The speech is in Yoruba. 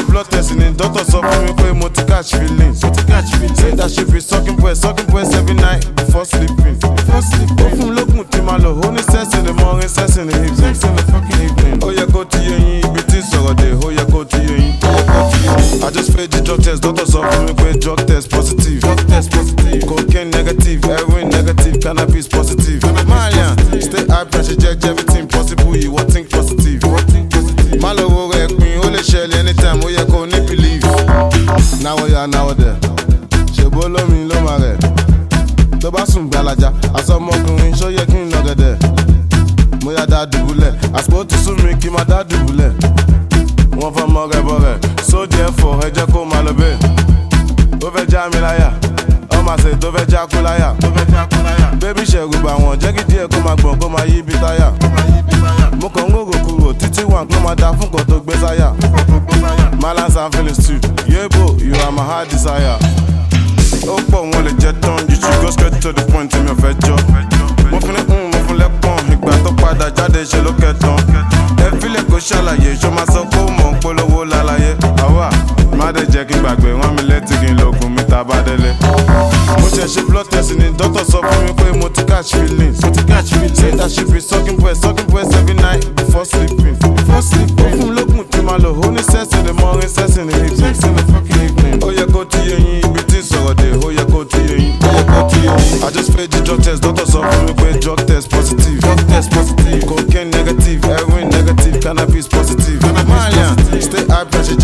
blood test ni doctor sọ fún mi pé mo ti catch feelings. Say that she be sucking breast every night before sleeping. Ó fún lókun tí máa lò, ó ní sex in the morning, sex in the evening. Ó yẹ kó ti yé yín, ibi tí sọ̀rọ̀ dé, ó yẹ kó ti yé yín. I just paid the drug test, doctor sọ fún mi pé drug test positive. Cocaine negative, heroin negative, cannabis positive. Malian, stay hype and she check everything possible, you what think positive. Má lọ wo rẹ̀ pin, ó lè ṣẹlẹ̀ anytime, ó yẹ kó ní believe. Náwó ya náwó dẹ̀, ṣèbó lómi ló máa rẹ̀. Tó bá sùn gbalaja, àsọmọkùnrin ṣó yẹ kí n nà gẹ̀dẹ̀. Mo yá dá dùbúlẹ̀, àsìkò ti sún mi kí n má dá dùbúlẹ̀. Wọ́n fọ́ mọ́ rẹ̀ bọ̀ rẹ̀, so therefore ẹ jẹ́ kó máa lọ bẹ́ẹ̀. Ó fẹ́ já mi láyà, ọmọ àṣẹ tó fẹ́ já kú láyà. Bébí ṣẹ̀rù bà wọ́n, jẹ́ kí díẹ̀ kó máa gbọ̀n kó máa yí bí táyà. Mo kàn ń rò kúrò títí wà kó máa da fún kan tó gbé sáyà. Malance and feelings too, yebo, you are my heart desire. Ó pọ̀ wọn lè jẹ tán, you should go straight to the point tí mi ò fẹ́ jọ. Mo fún ní mo fún lẹ́pọ̀n, ìgbà tó padà jáde ṣe ló kẹtàn. Ẹ fílẹ̀ kó ṣàlàyé, ṣó máa sọ pé ó mọ̀ ń polówó lálàyé. Àwa má dé jẹ́ kí n gbàgbé, wọ́n mi létí kí n lògùn mi tá a bá délé. Mo ṣe blood test ni doctor sọ fún mi pé mo ti catch feelings. Say that she be sucking breast every night before sleeping. Ó fún lókun tí máa lò, ó ní sex in the morning, sex in the evening. Ó yẹ kó ti yé yín, ibi tí sọ̀rọ̀ dé, ó yẹ kó ti yé yín. I just paid the drug test, doctor sọ fún mi pé drug test positive. Cocaine negative, heroin negative, cannabis positive. Malian, stay hype and she